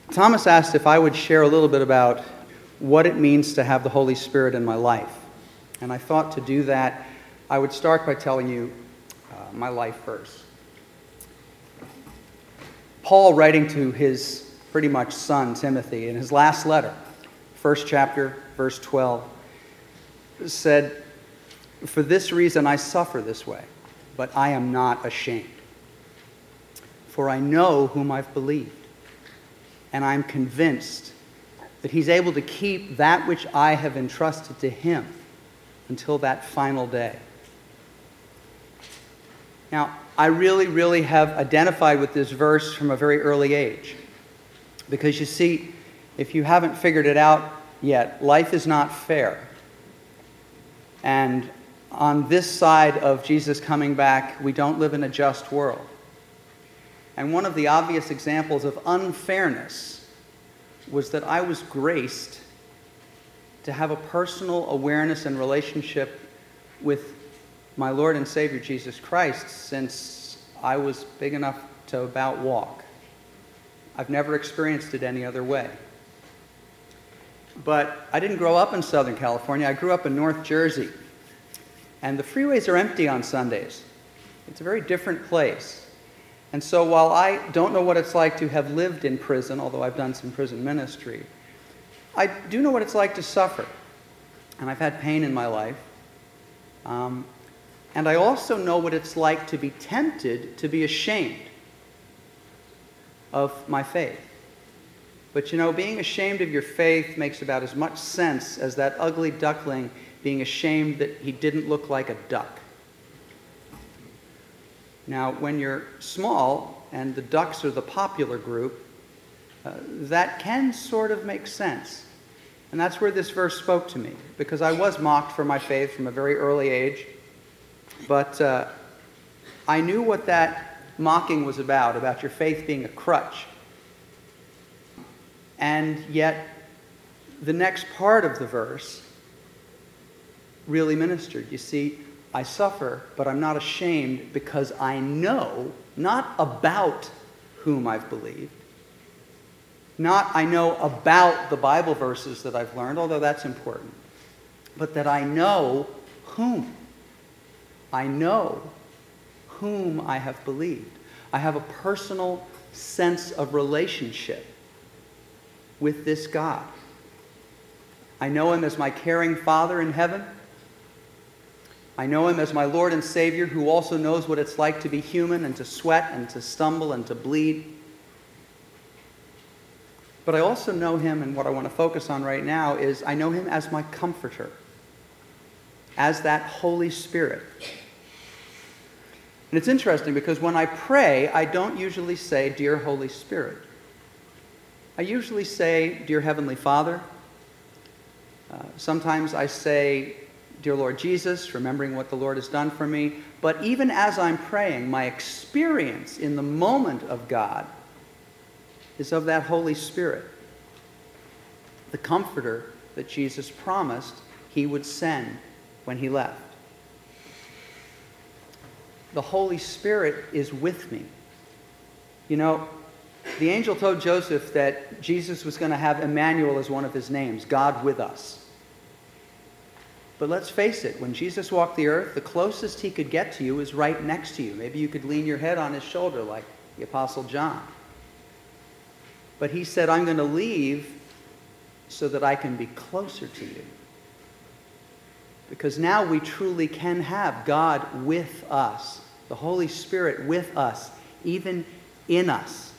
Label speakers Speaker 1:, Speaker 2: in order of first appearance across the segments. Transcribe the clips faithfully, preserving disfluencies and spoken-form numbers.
Speaker 1: Thomas asked if I would share a little bit about what it means to have the Holy Spirit in my life. And I thought to do that, I would start by telling you uh, my life verse. Paul, writing to his pretty much son, Timothy, in his last letter, first chapter, verse twelve, said, "For this reason I suffer this way, but I am not ashamed. For I know whom I've believed, and I'm convinced that he's able to keep that which I have entrusted to him until that final day." Now, I really, really have identified with this verse from a very early age. Because you see, if you haven't figured it out yet, life is not fair. And on this side of Jesus coming back, we don't live in a just world. And one of the obvious examples of unfairness was that I was graced to have a personal awareness and relationship with my Lord and Savior Jesus Christ since I was big enough to about walk. I've never experienced it any other way. But I didn't grow up in Southern California. I grew up in North Jersey. And the freeways are empty on Sundays. It's a very different place. And so while I don't know what it's like to have lived in prison, although I've done some prison ministry, I do know what it's like to suffer. And I've had pain in my life. Um, and I also know what it's like to be tempted to be ashamed of my faith. But you know, being ashamed of your faith makes about as much sense as that ugly duckling being ashamed that he didn't look like a duck. Now, when you're small and the ducks are the popular group, uh, that can sort of make sense. And that's where this verse spoke to me, because I was mocked for my faith from a very early age. But uh, I knew what that mocking was about, about your faith being a crutch. And yet, the next part of the verse really ministered. You see, I suffer, but I'm not ashamed because I know, not about whom I've believed, not I know about the Bible verses that I've learned, although that's important, but that I know whom. I know whom I have believed. I have a personal sense of relationship with this God. I know him as my caring Father in heaven. I know him as my Lord and Savior, who also knows what it's like to be human and to sweat and to stumble and to bleed. But I also know him, and what I want to focus on right now is I know him as my comforter, as that Holy Spirit. And it's interesting because when I pray, I don't usually say, "Dear Holy Spirit." I usually say, "Dear Heavenly Father." Uh, sometimes I say, "Dear Lord Jesus," remembering what the Lord has done for me. But even as I'm praying, my experience in the moment of God is of that Holy Spirit, the comforter that Jesus promised he would send when he left. The Holy Spirit is with me. You know, the angel told Joseph that Jesus was going to have Emmanuel as one of his names, God with us. But let's face it, when Jesus walked the earth, the closest he could get to you is right next to you. Maybe you could lean your head on his shoulder like the Apostle John. But he said, "I'm going to leave so that I can be closer to you." Because now we truly can have God with us, the Holy Spirit with us, even in us.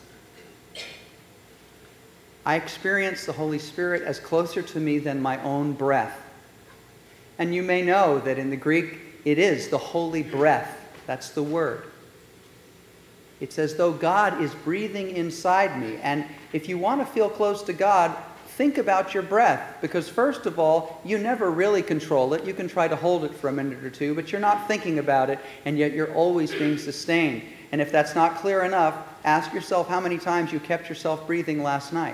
Speaker 1: I experience the Holy Spirit as closer to me than my own breath. And you may know that in the Greek, it is the holy breath. That's the word. It's as though God is breathing inside me. And if you want to feel close to God, think about your breath. Because first of all, you never really control it. You can try to hold it for a minute or two, but you're not thinking about it, and yet you're always being sustained. And if that's not clear enough, ask yourself how many times you kept yourself breathing last night.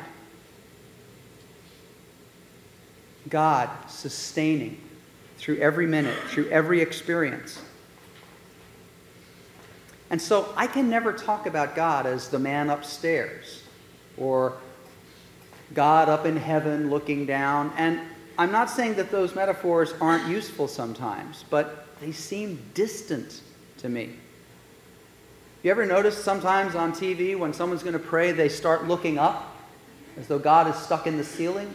Speaker 1: God sustaining through every minute, through every experience. And so I can never talk about God as the man upstairs or God up in heaven looking down. And I'm not saying that those metaphors aren't useful sometimes, but they seem distant to me. You ever notice sometimes on T V when someone's going to pray, they start looking up as though God is stuck in the ceiling?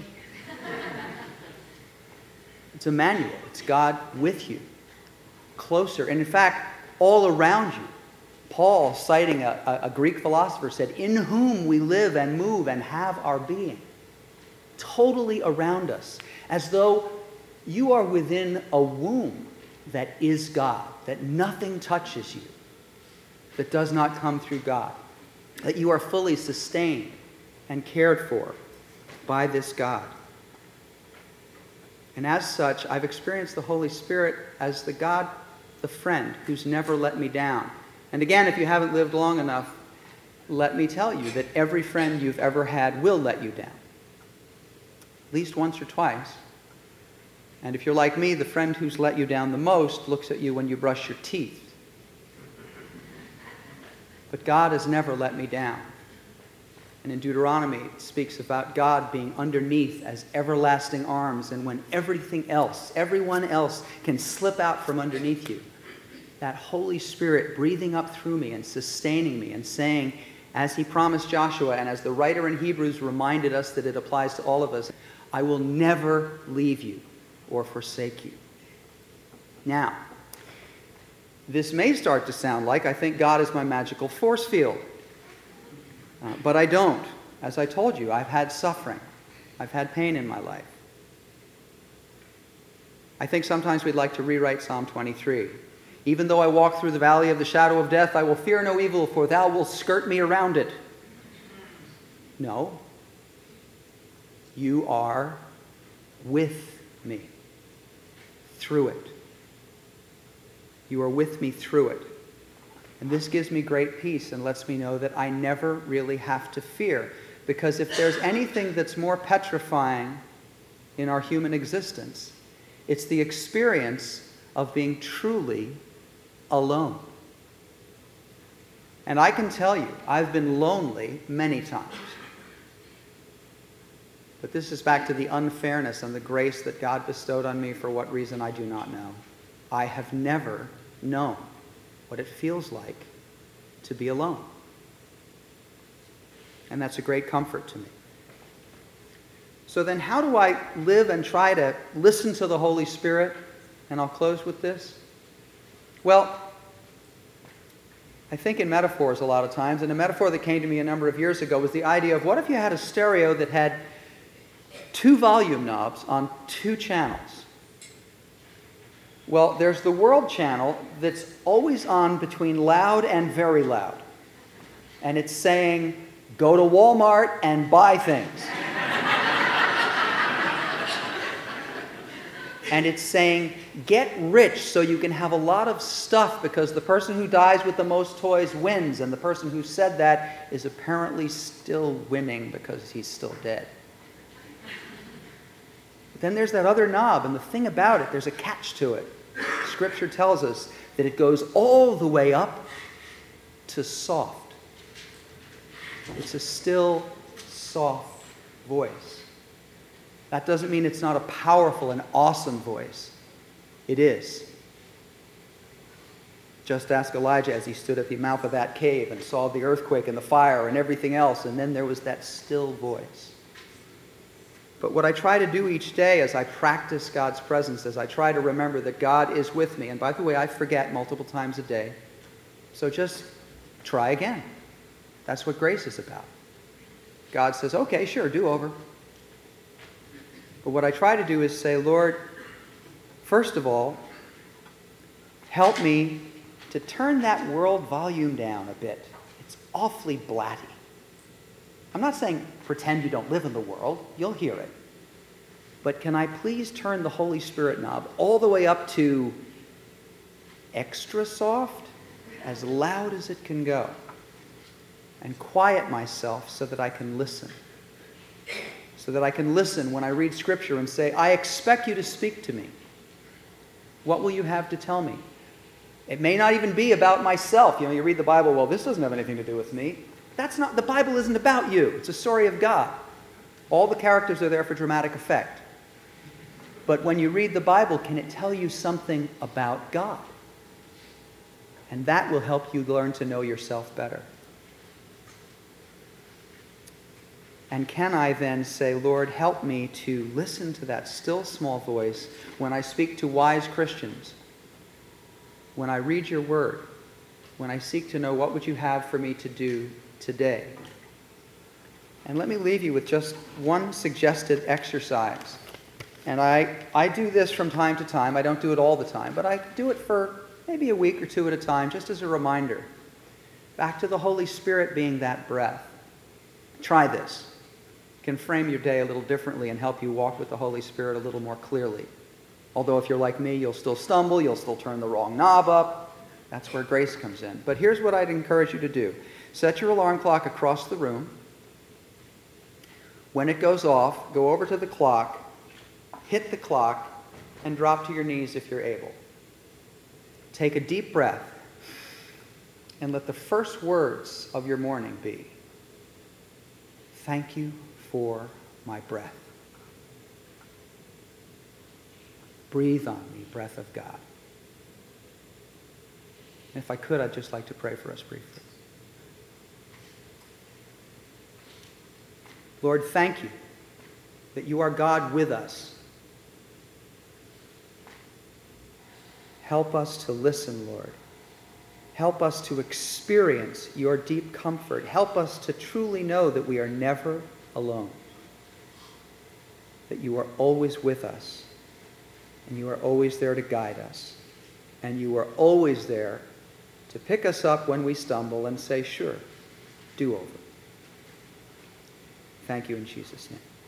Speaker 1: It's Emmanuel. It's God with you, closer. And in fact, all around you. Paul, citing a, a, a Greek philosopher, said, "In whom we live and move and have our being." Totally around us, as though you are within a womb that is God, that nothing touches you that does not come through God, that you are fully sustained and cared for by this God. And as such, I've experienced the Holy Spirit as the God, the friend, who's never let me down. And again, if you haven't lived long enough, let me tell you that every friend you've ever had will let you down. At least once or twice. And if you're like me, the friend who's let you down the most looks at you when you brush your teeth. But God has never let me down. And in Deuteronomy, it speaks about God being underneath as everlasting arms. And when everything else, everyone else can slip out from underneath you, that Holy Spirit breathing up through me and sustaining me and saying, as he promised Joshua, and as the writer in Hebrews reminded us that it applies to all of us, "I will never leave you or forsake you." Now, this may start to sound like I think God is my magical force field. Uh, but I don't. As I told you, I've had suffering. I've had pain in my life. I think sometimes we'd like to rewrite Psalm twenty-three. "Even though I walk through the valley of the shadow of death, I will fear no evil, for thou wilt skirt me around it." No. You are with me through it. You are with me through it. And this gives me great peace and lets me know that I never really have to fear. Because if there's anything that's more petrifying in our human existence, it's the experience of being truly alone. And I can tell you, I've been lonely many times. But this is back to the unfairness and the grace that God bestowed on me for what reason I do not know. I have never known what it feels like to be alone. And that's a great comfort to me. So then how do I live and try to listen to the Holy Spirit? And I'll close with this. Well, I think in metaphors a lot of times, and a metaphor that came to me a number of years ago was the idea of what if you had a stereo that had two volume knobs on two channels? Well, there's the world channel that's always on between loud and very loud. And it's saying, go to Walmart and buy things. And it's saying, get rich so you can have a lot of stuff because the person who dies with the most toys wins. And the person who said that is apparently still winning because he's still dead. But then there's that other knob, and the thing about it, there's a catch to it. Scripture tells us that it goes all the way up to soft. It's a still, soft voice. That doesn't mean it's not a powerful and awesome voice. It is. Just ask Elijah as he stood at the mouth of that cave and saw the earthquake and the fire and everything else, and then there was that still voice. But what I try to do each day as I practice God's presence, as I try to remember that God is with me, and by the way, I forget multiple times a day, so just try again. That's what grace is about. God says, okay, sure, do over. But what I try to do is say, Lord, first of all, help me to turn that world volume down a bit. It's awfully blatty. I'm not saying pretend you don't live in the world. You'll hear it. But can I please turn the Holy Spirit knob all the way up to extra soft, as loud as it can go, and quiet myself so that I can listen. So that I can listen when I read Scripture and say, I expect you to speak to me. What will you have to tell me? It may not even be about myself. You know, you read the Bible, well, this doesn't have anything to do with me. That's not, the Bible isn't about you. It's a story of God. All the characters are there for dramatic effect. But when you read the Bible, can it tell you something about God? And that will help you learn to know yourself better. And can I then say, Lord, help me to listen to that still small voice when I speak to wise Christians, when I read your word, when I seek to know what would you have for me to do today. And let me leave you with just one suggested exercise. And I, I do this from time to time. I don't do it all the time, but I do it for maybe a week or two at a time, just as a reminder. Back to the Holy Spirit being that breath. Try this. It can frame your day a little differently and help you walk with the Holy Spirit a little more clearly. Although if you're like me, you'll still stumble, you'll still turn the wrong knob up. That's where grace comes in. But here's what I'd encourage you to do. Set your alarm clock across the room. When it goes off, go over to the clock, hit the clock, and drop to your knees if you're able. Take a deep breath, and let the first words of your morning be, thank you for my breath. Breathe on me, breath of God. And if I could, I'd just like to pray for us briefly. Lord, thank you that you are God with us. Help us to listen, Lord. Help us to experience your deep comfort. Help us to truly know that we are never alone. That you are always with us. And you are always there to guide us. And you are always there to pick us up when we stumble and say, sure, do over. Thank you in Jesus' name.